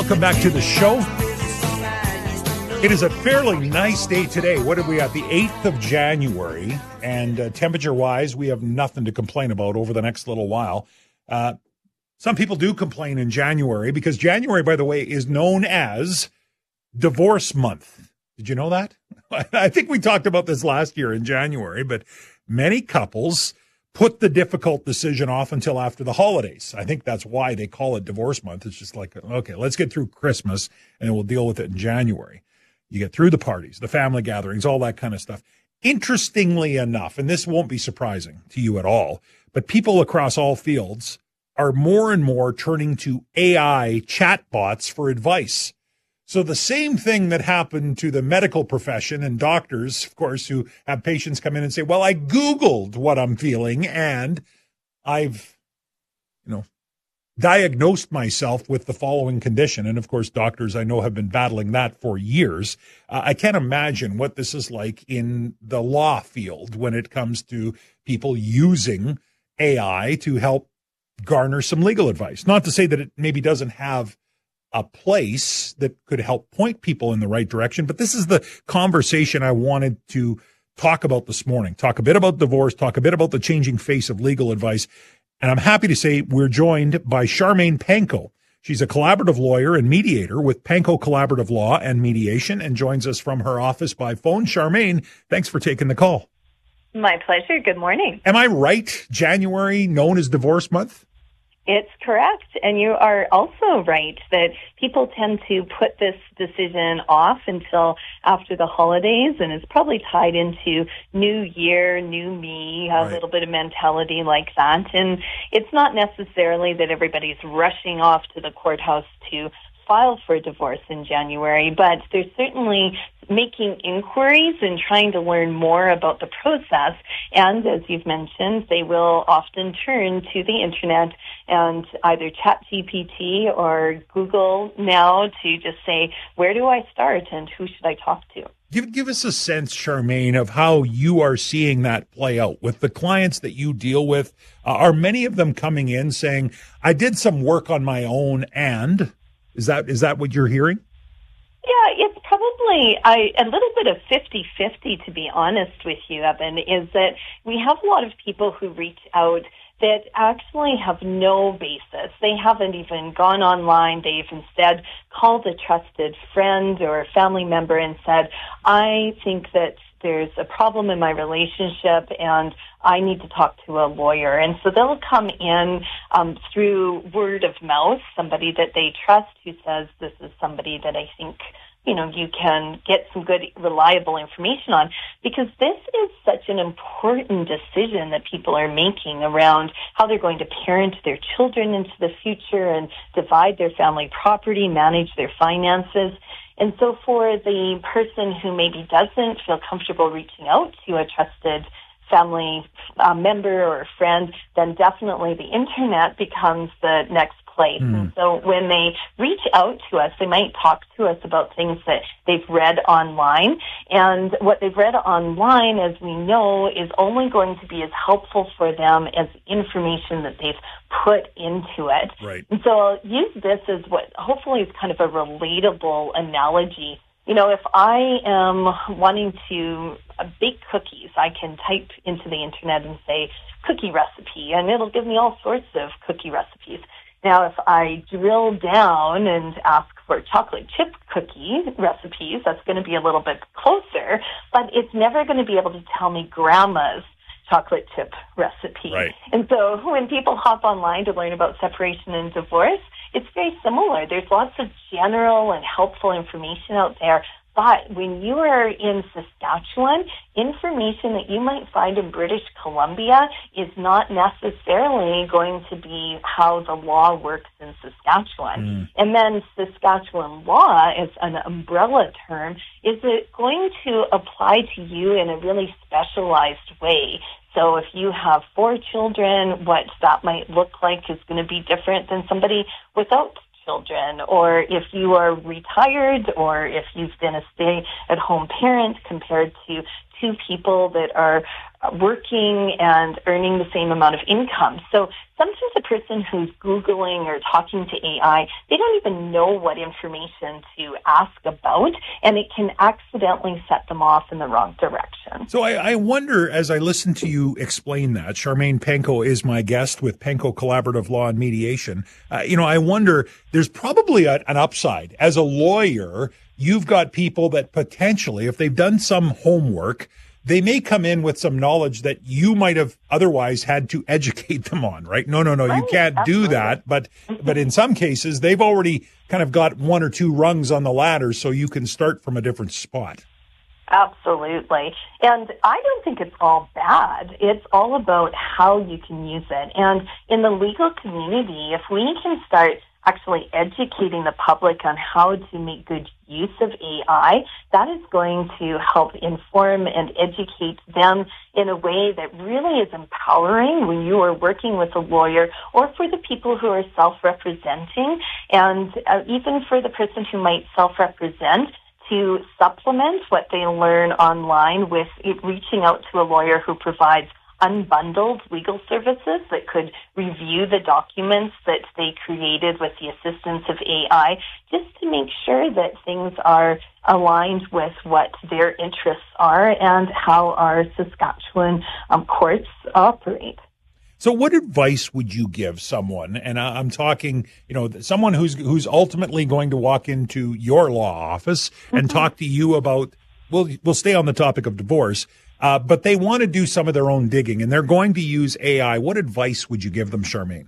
Welcome back to the show. It is a fairly nice day today. What have we got? The 8th of January, and temperature-wise, we have nothing to complain about over the next little while. Some people do complain in January because January, by the way, is known as Divorce Month. Did you know that? I think we talked about this last year in January, but many couples put the difficult decision off until after the holidays. I think that's why they call it Divorce Month. It's just like, okay, let's get through Christmas and we'll deal with it in January. You get through the parties, the family gatherings, all that kind of stuff. Interestingly enough, and this won't be surprising to you at all, but people across all fields are more and more turning to AI chatbots for advice. So the same thing that happened to the medical profession and doctors, of course, who have patients come in and say, well, I Googled what I'm feeling and I've, diagnosed myself with the following condition. And of course, doctors I know have been battling that for years. I can't imagine what this is like in the law field when it comes to people using AI to help garner some legal advice. Not to say that it maybe doesn't have a place that could help point people in the right direction, but this is the conversation I wanted to talk about this morning. Talk a bit about divorce, talk a bit about the changing face of legal advice. And I'm happy to say we're joined by Charmaine Panko. She's a collaborative lawyer and mediator with Panko Collaborative Law and Mediation and joins us from her office by phone. Charmaine, thanks for taking the call. My pleasure. Good morning. Am I right? January known as Divorce Month? It's correct. And you are also right that people tend to put this decision off until after the holidays, and it's probably tied into new year, new me, a little bit of mentality like that. And it's not necessarily that everybody's rushing off to the courthouse to file for divorce in January, but they're certainly making inquiries and trying to learn more about the process. And as you've mentioned, they will often turn to the internet and either ChatGPT or Google now to just say, where do I start and who should I talk to? Give us a sense, Charmaine, of how you are seeing that play out with the clients that you deal with. Are many of them coming in saying, I did some work on my own, and is that what you're hearing? Yeah, it's probably a little bit of 50-50, to be honest with you, Evan, is that we have a lot of people who reach out that actually have no basis. They haven't even gone online. They've instead called a trusted friend or a family member and said, I think that there's a problem in my relationship and I need to talk to a lawyer. And so they'll come in through word of mouth, somebody that they trust who says, this is somebody that I think, you can get some good, reliable information on, because this is such an important decision that people are making around how they're going to parent their children into the future and divide their family property, manage their finances. And so for the person who maybe doesn't feel comfortable reaching out to a trusted family member or friend, then definitely the internet becomes the next place. And so when they reach out to us, they might talk to us about things that they've read online. And what they've read online, as we know, is only going to be as helpful for them as information that they've put into it. Right. And so I'll use this as what hopefully is kind of a relatable analogy. If I am wanting to bake cookies, I can type into the internet and say cookie recipe, and it'll give me all sorts of cookie recipes. Now, if I drill down and ask for chocolate chip cookie recipes, that's going to be a little bit closer, but it's never going to be able to tell me grandma's chocolate chip recipe. Right. And so when people hop online to learn about separation and divorce, it's very similar. There's lots of general and helpful information out there. But when you are in Saskatchewan, information that you might find in British Columbia is not necessarily going to be how the law works in Saskatchewan. And then Saskatchewan law, as an umbrella term, is it going to apply to you in a really specialized way. So if you have 4 children, what that might look like is going to be different than somebody without children, or if you are retired, or if you've been a stay-at-home parent compared to 2 people that are working and earning the same amount of income. So sometimes a person who's Googling or talking to AI, they don't even know what information to ask about, and it can accidentally set them off in the wrong direction. So I wonder, as I listen to you explain that, Charmaine Penko is my guest with Penko Collaborative Law and Mediation. I wonder, there's probably an upside. As a lawyer, you've got people that potentially, if they've done some homework, they may come in with some knowledge that you might have otherwise had to educate them on, right? No, right, you can't do that. But in some cases, they've already kind of got one or two rungs on the ladder, so you can start from a different spot. Absolutely. And I don't think it's all bad. It's all about how you can use it. And in the legal community, if we can start actually educating the public on how to make good use of AI, that is going to help inform and educate them in a way that really is empowering when you are working with a lawyer, or for the people who are self-representing, and even for the person who might self-represent, to supplement what they learn online with reaching out to a lawyer who provides unbundled legal services that could review the documents that they created with the assistance of AI, just to make sure that things are aligned with what their interests are and how our Saskatchewan courts operate. So what advice would you give someone, and I'm talking, someone who's ultimately going to walk into your law office and talk to you about, we'll stay on the topic of divorce, but they want to do some of their own digging and they're going to use AI. What advice would you give them, Charmaine?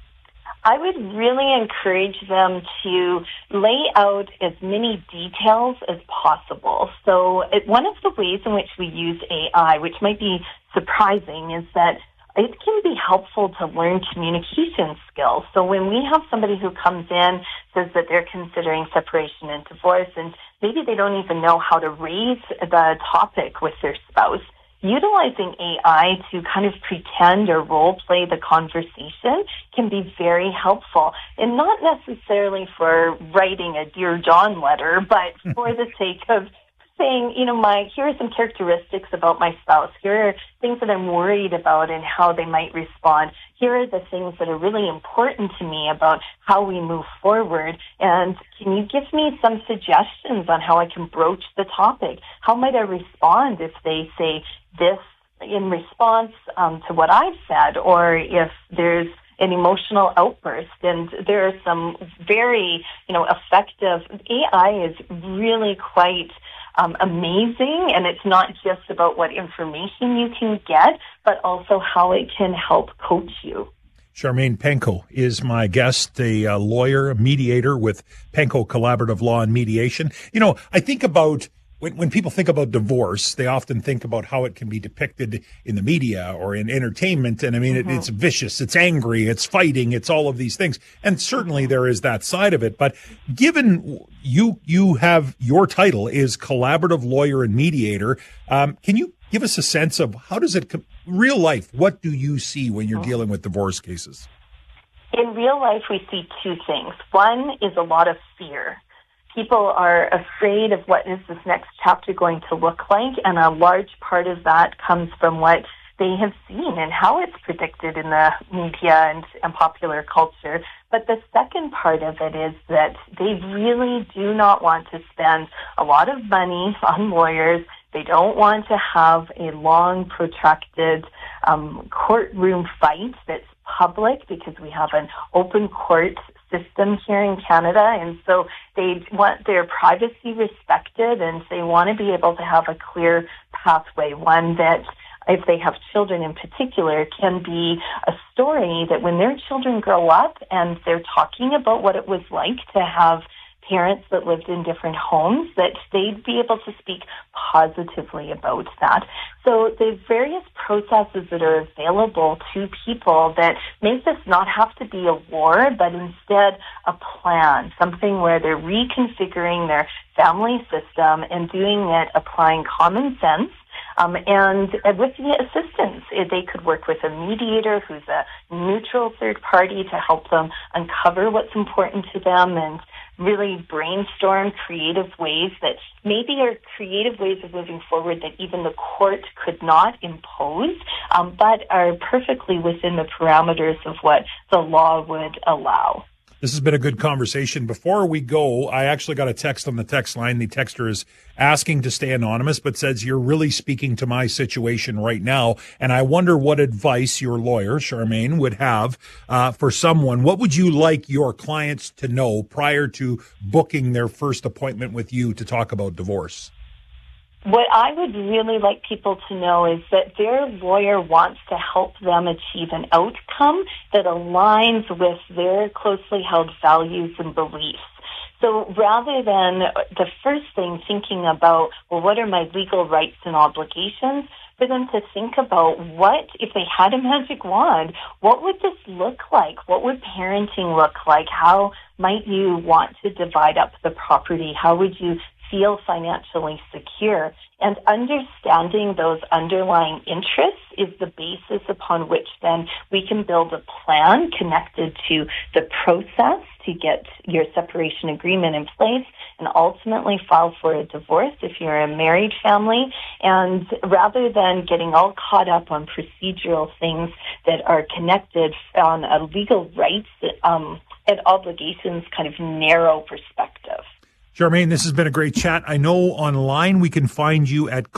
I would really encourage them to lay out as many details as possible. So one of the ways in which we use AI, which might be surprising, is that it can be helpful to learn communication skills. So when we have somebody who comes in, says that they're considering separation and divorce, and maybe they don't even know how to raise the topic with their spouse, utilizing AI to kind of pretend or role play the conversation can be very helpful. And not necessarily for writing a Dear John letter, but for the sake of saying, here are some characteristics about my spouse. Here are things that I'm worried about and how they might respond. Here are the things that are really important to me about how we move forward. And can you give me some suggestions on how I can broach the topic? How might I respond if they say this in response to what I've said, or if there's an emotional outburst? And there are some very, effective. AI is really quite amazing, and it's not just about what information you can get, but also how it can help coach you. Charmaine Penko is my guest, a lawyer, a mediator with Penko Collaborative Law and Mediation. I think about when people think about divorce, they often think about how it can be depicted in the media or in entertainment. And I mean, it's vicious, it's angry, it's fighting, it's all of these things. And certainly there is that side of it. But given you have, your title is collaborative lawyer and mediator, can you give us a sense of how does it, real life, what do you see when you're dealing with divorce cases? In real life, we see two things. One is a lot of fear. People are afraid of what is this next chapter going to look like, and a large part of that comes from what they have seen and how it's predicted in the media and popular culture. But the second part of it is that they really do not want to spend a lot of money on lawyers. They don't want to have a long, protracted courtroom fight that's public, because we have an open court system here in Canada, and so they want their privacy respected, and they want to be able to have a clear pathway, one that, if they have children in particular, can be a story that when their children grow up and they're talking about what it was like to have parents that lived in different homes, that they'd be able to speak positively about that. So there's various processes that are available to people that make this not have to be a war, but instead a plan, something where they're reconfiguring their family system and doing it applying common sense. And with the assistance, they could work with a mediator who's a neutral third party to help them uncover what's important to them and really brainstorm creative ways that maybe are creative ways of moving forward that even the court could not impose, but are perfectly within the parameters of what the law would allow. This has been a good conversation. Before we go, I actually got a text on the text line. The texter is asking to stay anonymous, but says, you're really speaking to my situation right now. And I wonder what advice your lawyer, Charmaine, would have for someone. What would you like your clients to know prior to booking their first appointment with you to talk about divorce? What I would really like people to know is that their lawyer wants to help them achieve an outcome that aligns with their closely held values and beliefs. So rather than the first thing thinking about, well, what are my legal rights and obligations, for them to think about what, if they had a magic wand, what would this look like? What would parenting look like? How might you want to divide up the property? How would you feel financially secure? And understanding those underlying interests is the basis upon which then we can build a plan connected to the process to get your separation agreement in place and ultimately file for a divorce if you're a married family. And rather than getting all caught up on procedural things that are connected on a legal rights and obligations kind of narrow perspective. Charmaine, this has been a great chat. I know online we can find you at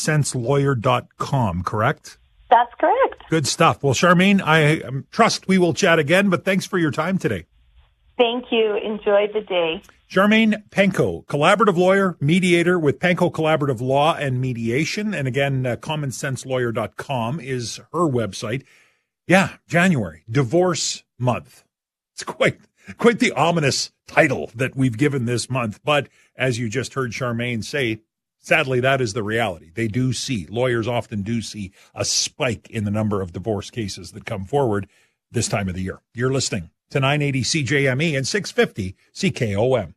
commonsenselawyer.com, correct? That's correct. Good stuff. Well, Charmaine, I trust we will chat again, but thanks for your time today. Thank you. Enjoy the day. Charmaine Penko, collaborative lawyer, mediator with Penko Collaborative Law and Mediation. And again, commonsenselawyer.com is her website. Yeah, January, divorce month. It's quite the ominous title that we've given this month. But as you just heard Charmaine say, sadly, that is the reality. Lawyers often do see a spike in the number of divorce cases that come forward this time of the year. You're listening to 980 CJME and 650 CKOM.